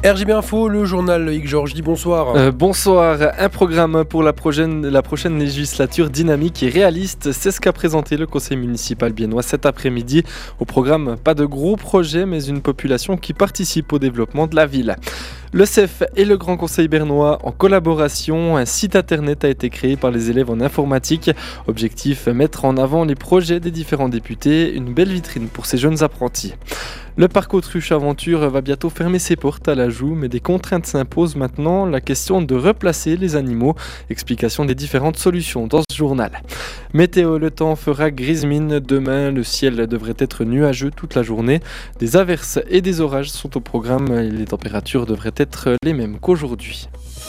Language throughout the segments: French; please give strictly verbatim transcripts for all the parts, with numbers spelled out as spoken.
R J B Info, le journal Loïc Georges dit bonsoir. Euh, bonsoir, un programme pour la prochaine, la prochaine législature dynamique et réaliste, c'est ce qu'a présenté le conseil municipal biennois cet après-midi. Au programme, pas de gros projets, mais une population qui participe au développement de la ville. Le C E F et le Grand Conseil bernois en collaboration, un site internet a été créé par les élèves en informatique. Objectif, mettre en avant les projets des différents députés, une belle vitrine pour ces jeunes apprentis. Le parc Autruche Aventure va bientôt fermer ses portes à l'Ajoux, mais des contraintes s'imposent maintenant, la question de replacer les animaux. Explication des différentes solutions dans ce journal. Météo, le temps fera grise mine demain, le ciel devrait être nuageux toute la journée. Des averses et des orages sont au programme et les températures devraient être les mêmes qu'aujourd'hui.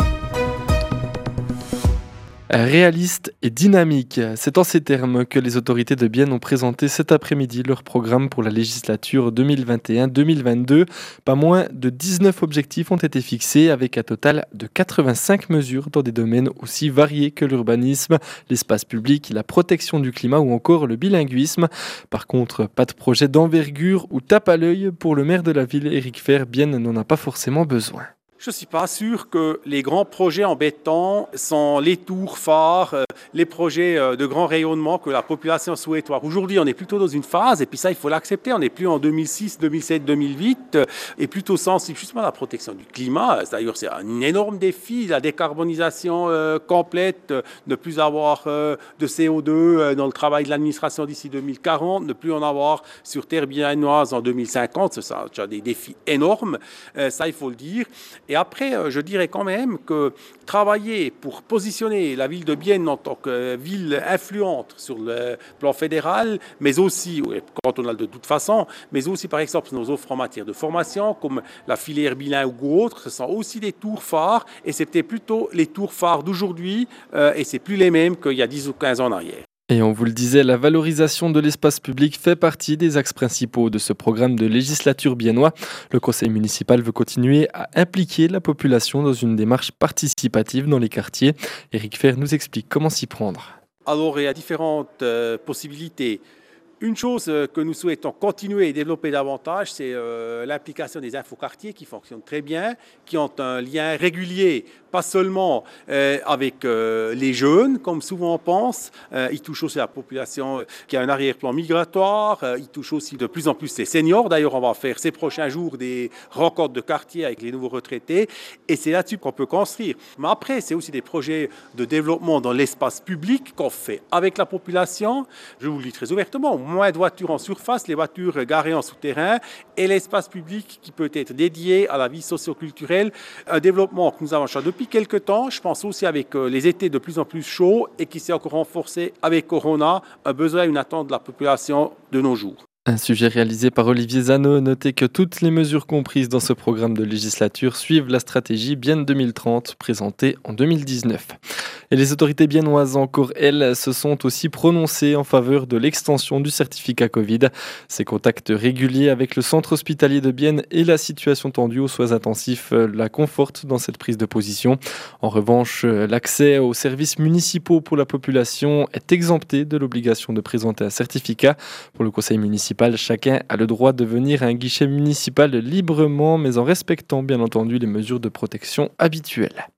Réaliste et dynamique, c'est en ces termes que les autorités de Bienne ont présenté cet après-midi leur programme pour la législature deux mille vingt et un deux mille vingt-deux. Pas moins de dix-neuf objectifs ont été fixés avec un total de quatre-vingt-cinq mesures dans des domaines aussi variés que l'urbanisme, l'espace public, la protection du climat ou encore le bilinguisme. Par contre, pas de projet d'envergure ou tape à l'œil pour le maire de la ville, Éric Fehr. Bienne n'en a pas forcément besoin. Je ne suis pas sûr que les grands projets en béton sont les tours phares, les projets de grand rayonnement que la population souhaite voir. Aujourd'hui, on est plutôt dans une phase, et puis ça, il faut l'accepter, on n'est plus en deux mille six, deux mille sept, deux mille huit, et plutôt sensible justement à la protection du climat. D'ailleurs, c'est un énorme défi, la décarbonisation euh, complète, ne plus avoir euh, de C O deux dans le travail de l'administration d'ici deux mille quarante, ne plus en avoir sur terre biennoise en deux mille cinquante, c'est ça, c'est des défis énormes, euh, ça, il faut le dire. Et après, je dirais quand même que travailler pour positionner la ville de Bienne en tant que ville influente sur le plan fédéral, mais aussi, cantonal de toute façon, mais aussi par exemple nos offres en matière de formation, comme la filière bilingue ou autre, ce sont aussi des tours phares, et c'est peut-être plutôt les tours phares d'aujourd'hui, euh, et c'est plus les mêmes qu'il y a dix ou quinze ans en arrière. Et on vous le disait, la valorisation de l'espace public fait partie des axes principaux de ce programme de législature biennois. Le conseil municipal veut continuer à impliquer la population dans une démarche participative dans les quartiers. Éric Fehr nous explique comment s'y prendre. Alors, il y a différentes euh, possibilités. Une chose que nous souhaitons continuer et développer davantage, c'est euh, l'implication des infoquartiers qui fonctionnent très bien, qui ont un lien régulier, pas seulement euh, avec euh, les jeunes, comme souvent on pense, euh, ils touchent aussi la population qui a un arrière-plan migratoire, euh, ils touchent aussi de plus en plus les seniors. D'ailleurs, on va faire ces prochains jours des rencontres de quartier avec les nouveaux retraités, et c'est là-dessus qu'on peut construire. Mais après, c'est aussi des projets de développement dans l'espace public qu'on fait avec la population. Je vous le dis très ouvertement, moins de voitures en surface, les voitures garées en souterrain et l'espace public qui peut être dédié à la vie socio-culturelle. Un développement que nous avons déjà depuis quelques temps, je pense aussi avec les étés de plus en plus chauds et qui s'est encore renforcé avec Corona, un besoin et une attente de la population de nos jours. Un sujet réalisé par Olivier Zano. Notez que toutes les mesures comprises dans ce programme de législature suivent la stratégie Bienne deux mille trente présentée en deux mille dix-neuf. Et les autorités biennoises encore, elles, se sont aussi prononcées en faveur de l'extension du certificat Covid. Ces contacts réguliers avec le centre hospitalier de Bienne et la situation tendue aux soins intensifs la confortent dans cette prise de position. En revanche, l'accès aux services municipaux pour la population est exempté de l'obligation de présenter un certificat. Pour le conseil municipal, chacun a le droit de venir à un guichet municipal librement, mais en respectant bien entendu les mesures de protection habituelles.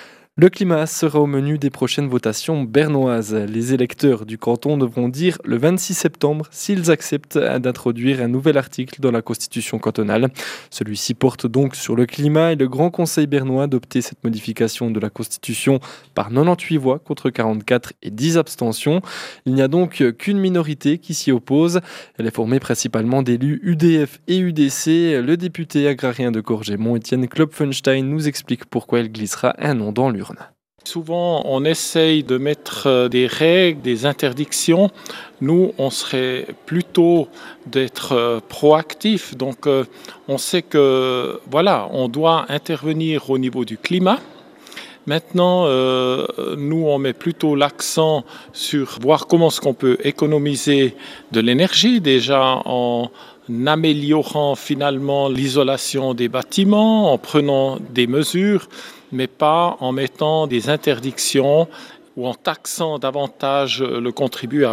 Le climat sera au menu des prochaines votations bernoises. Les électeurs du canton devront dire le vingt-six septembre s'ils acceptent d'introduire un nouvel article dans la constitution cantonale. Celui-ci porte donc sur le climat et le Grand Conseil bernois a adopté cette modification de la constitution par quatre-vingt-dix-huit voix contre quarante-quatre et dix abstentions. Il n'y a donc qu'une minorité qui s'y oppose. Elle est formée principalement d'élus U D F et U D C. Le député agrarien de Courgémont, Étienne Klopfenstein, nous explique pourquoi il glissera un nom dans l'urne. Souvent, on essaye de mettre des règles, des interdictions. Nous, on serait plutôt d'être proactifs. Donc, on sait que, voilà, on doit intervenir au niveau du climat. Maintenant, euh, nous, on met plutôt l'accent sur voir comment est-ce qu'on peut économiser de l'énergie, déjà en améliorant finalement l'isolation des bâtiments, en prenant des mesures, mais pas en mettant des interdictions ou en taxant davantage le contribuable.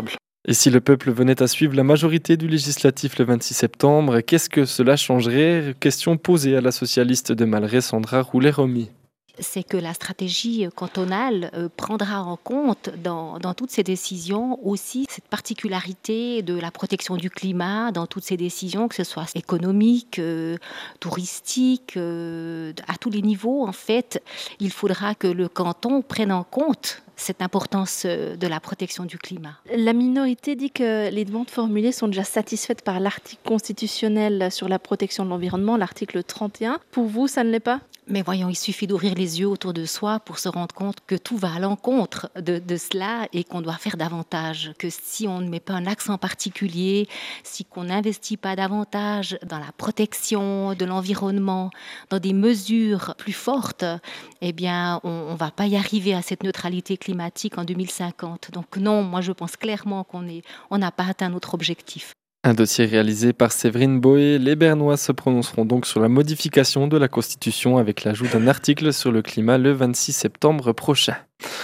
Et si le peuple venait à suivre la majorité du législatif le vingt-six septembre, qu'est-ce que cela changerait? Question posée à la socialiste de Malray, Sandra Roulet-Romy. C'est que la stratégie cantonale euh, prendra en compte dans, dans toutes ces décisions aussi cette particularité de la protection du climat dans toutes ces décisions, que ce soit économique, euh, touristique, euh, à tous les niveaux en fait. Il faudra que le canton prenne en compte cette importance de la protection du climat. La minorité dit que les demandes formulées sont déjà satisfaites par l'article constitutionnel sur la protection de l'environnement, l'article trente et un. Pour vous, ça ne l'est pas ? Mais voyons, il suffit d'ouvrir les yeux autour de soi pour se rendre compte que tout va à l'encontre de, de cela et qu'on doit faire davantage. Que si on ne met pas un accent particulier, si on n'investit pas davantage dans la protection de l'environnement, dans des mesures plus fortes, eh bien, on ne va pas y arriver à cette neutralité climatique en deux mille cinquante. Donc non, moi je pense clairement qu'on est, on n'a pas atteint notre objectif. Un dossier réalisé par Séverine Boé. Les Bernois se prononceront donc sur la modification de la Constitution avec l'ajout d'un article sur le climat le vingt-six septembre prochain.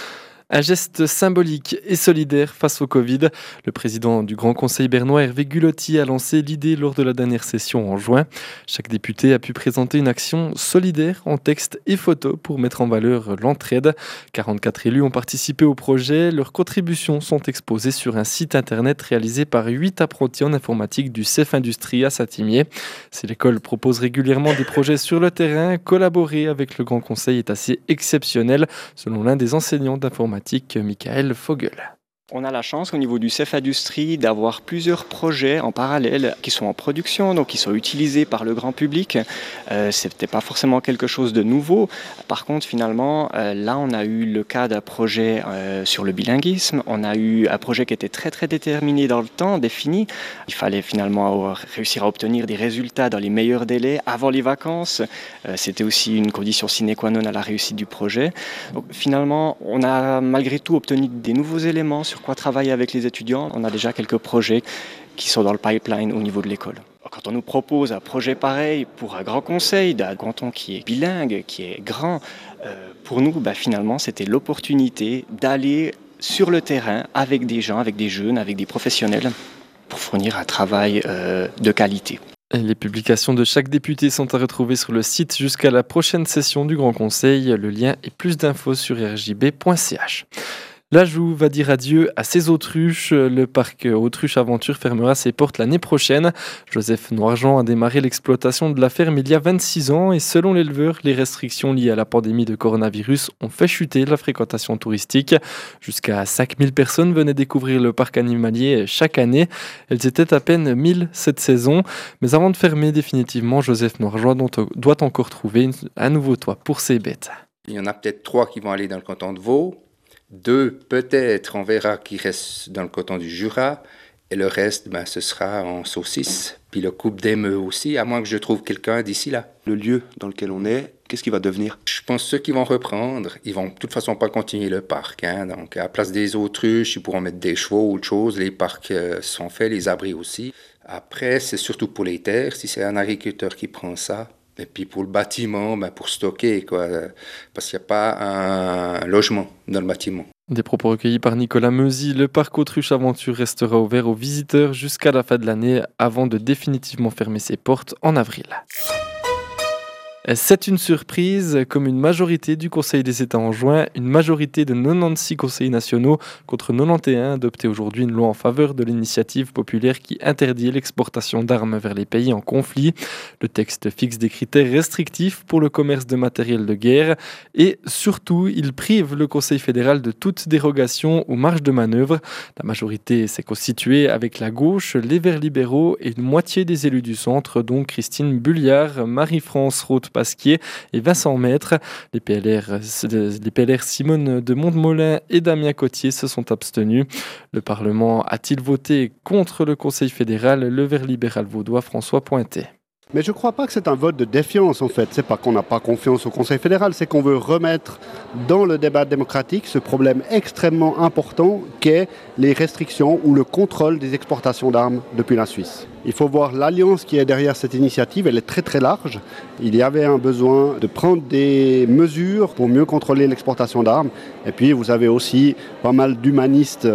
Un geste symbolique et solidaire face au Covid. Le président du Grand Conseil bernois, Hervé Gulotti, a lancé l'idée lors de la dernière session en juin. Chaque député a pu présenter une action solidaire en texte et photo pour mettre en valeur l'entraide. quarante-quatre élus ont participé au projet. Leurs contributions sont exposées sur un site internet réalisé par huit apprentis en informatique du C E F Industrie à Saint-Imier. Si l'école propose régulièrement des projets sur le terrain, collaborer avec le Grand Conseil est assez exceptionnel, selon l'un des enseignants d'informatique, Michael Fogel. On a la chance au niveau du C E F Industrie d'avoir plusieurs projets en parallèle qui sont en production, donc qui sont utilisés par le grand public. Euh, c'était pas forcément quelque chose de nouveau. Par contre, finalement, euh, là, on a eu le cas d'un projet euh, sur le bilinguisme. On a eu un projet qui était très très déterminé dans le temps, défini. Il fallait finalement réussir à obtenir des résultats dans les meilleurs délais avant les vacances. Euh, c'était aussi une condition sine qua non à la réussite du projet. Donc, finalement, on a malgré tout obtenu des nouveaux éléments sur quoi travailler avec les étudiants. On a déjà quelques projets qui sont dans le pipeline au niveau de l'école. Quand on nous propose un projet pareil pour un grand conseil d'un canton qui est bilingue, qui est grand, euh, pour nous, bah, finalement, c'était l'opportunité d'aller sur le terrain avec des gens, avec des jeunes, avec des professionnels pour fournir un travail euh, de qualité. Les publications de chaque député sont à retrouver sur le site jusqu'à la prochaine session du Grand Conseil. Le lien et plus d'infos sur r j b point c h. L'Anjou va dire adieu à ses autruches. Le parc Autruche Aventure fermera ses portes l'année prochaine. Joseph Noirjean a démarré l'exploitation de la ferme il y a vingt-six ans et selon l'éleveur, les restrictions liées à la pandémie de coronavirus ont fait chuter la fréquentation touristique. Jusqu'à cinq mille personnes venaient découvrir le parc animalier chaque année. Elles étaient à peine mille cette saison. Mais avant de fermer définitivement, Joseph Noirjean doit encore trouver un nouveau toit pour ses bêtes. Il y en a peut-être trois qui vont aller dans le canton de Vaud. Deux, peut-être, on verra qui reste dans le canton du Jura. Et le reste, ben, ce sera en saucisse. Puis le coupe d'émeux aussi, à moins que je trouve quelqu'un d'ici là. Le lieu dans lequel on est, qu'est-ce qui va devenir ? Je pense que ceux qui vont reprendre, ils vont de toute façon pas continuer le parc. Hein. Donc, à la place des autruches, ils pourront mettre des chevaux ou autre chose. Les parcs euh, sont faits, les abris aussi. Après, c'est surtout pour les terres, si c'est un agriculteur qui prend ça. Et puis pour le bâtiment, ben pour stocker, quoi, parce qu'il n'y a pas un logement dans le bâtiment. Des propos recueillis par Nicolas Meusy. Le parc Autruche Aventure restera ouvert aux visiteurs jusqu'à la fin de l'année avant de définitivement fermer ses portes en avril. C'est une surprise, comme une majorité du Conseil des États en juin, une majorité de quatre-vingt-seize conseillers nationaux contre quatre-vingt-onze adoptait aujourd'hui une loi en faveur de l'initiative populaire qui interdit l'exportation d'armes vers les pays en conflit. Le texte fixe des critères restrictifs pour le commerce de matériel de guerre et surtout, il prive le Conseil fédéral de toute dérogation ou marge de manœuvre. La majorité s'est constituée avec la gauche, les Verts libéraux et une moitié des élus du centre, dont Christine Bulliard, Marie-France Rothe-Pasquier et Vincent Maître. Les P L R, les P L R Simone de Mondemolin et Damien Cotier se sont abstenus. Le Parlement a-t-il voté contre le Conseil fédéral? Le Vert libéral vaudois François Pointet. Mais je ne crois pas que c'est un vote de défiance en fait. C'est pas qu'on n'a pas confiance au Conseil fédéral, c'est qu'on veut remettre dans le débat démocratique ce problème extrêmement important qu'est les restrictions ou le contrôle des exportations d'armes depuis la Suisse. Il faut voir l'alliance qui est derrière cette initiative, elle est très très large. Il y avait un besoin de prendre des mesures pour mieux contrôler l'exportation d'armes. Et puis vous avez aussi pas mal d'humanistes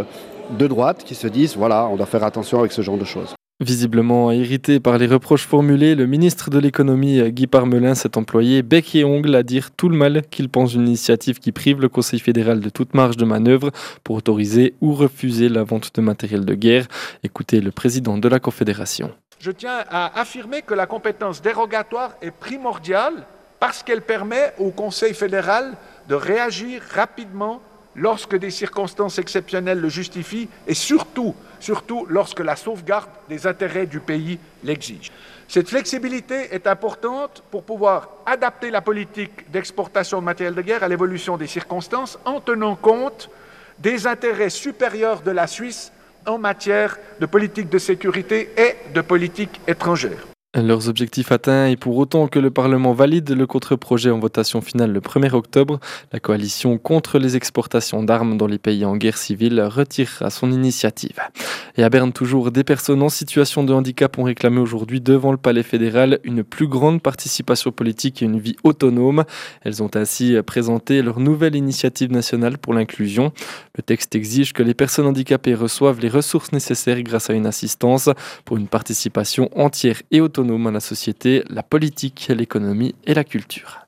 de droite qui se disent, voilà, on doit faire attention avec ce genre de choses. Visiblement irrité par les reproches formulés, le ministre de l'économie Guy Parmelin s'est employé bec et ongle à dire tout le mal qu'il pense d'une initiative qui prive le Conseil fédéral de toute marge de manœuvre pour autoriser ou refuser la vente de matériel de guerre. Écoutez le président de la Confédération. Je tiens à affirmer que la compétence dérogatoire est primordiale parce qu'elle permet au Conseil fédéral de réagir rapidement lorsque des circonstances exceptionnelles le justifient et surtout, surtout lorsque la sauvegarde des intérêts du pays l'exige. Cette flexibilité est importante pour pouvoir adapter la politique d'exportation de matériel de guerre à l'évolution des circonstances en tenant compte des intérêts supérieurs de la Suisse en matière de politique de sécurité et de politique étrangère. Leurs objectifs atteints et pour autant que le Parlement valide le contre-projet en votation finale le premier octobre, la coalition contre les exportations d'armes dans les pays en guerre civile retirera son initiative. Et à Berne toujours, des personnes en situation de handicap ont réclamé aujourd'hui devant le Palais fédéral une plus grande participation politique et une vie autonome. Elles ont ainsi présenté leur nouvelle initiative nationale pour l'inclusion. Le texte exige que les personnes handicapées reçoivent les ressources nécessaires grâce à une assistance pour une participation entière et autonome à la société, la politique, l'économie et la culture.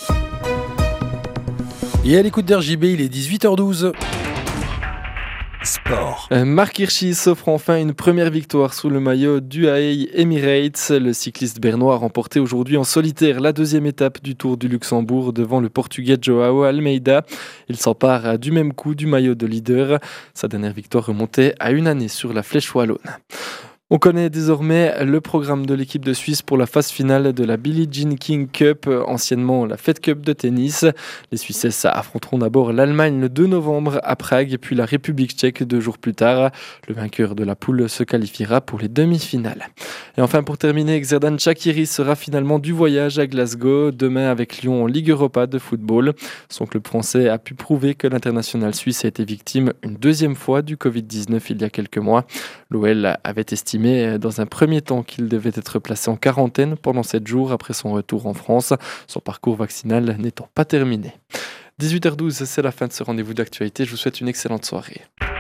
Et à l'écoute d'R J B, il est dix-huit heures douze. Sport. Euh, Marc Hirschi s'offre enfin une première victoire sous le maillot d'U A E Emirates. Le cycliste bernois a remporté aujourd'hui en solitaire la deuxième étape du Tour du Luxembourg devant le Portugais Joao Almeida. Il s'empare du même coup du maillot de leader. Sa dernière victoire remontait à une année sur la Flèche Wallonne. On connaît désormais le programme de l'équipe de Suisse pour la phase finale de la Billie Jean King Cup, anciennement la Fed Cup de tennis. Les Suissesses affronteront d'abord l'Allemagne le deux novembre à Prague, puis la République tchèque deux jours plus tard. Le vainqueur de la poule se qualifiera pour les demi-finales. Et enfin, pour terminer, Xherdan Shaqiri sera finalement du voyage à Glasgow, demain avec Lyon en Ligue Europa de football. Son club français a pu prouver que l'international suisse a été victime une deuxième fois du covid dix-neuf il y a quelques mois. L'O L avait estimé dans un premier temps qu'il devait être placé en quarantaine pendant sept jours après son retour en France, son parcours vaccinal n'étant pas terminé. dix-huit heures douze, c'est la fin de ce rendez-vous d'actualité. Je vous souhaite une excellente soirée.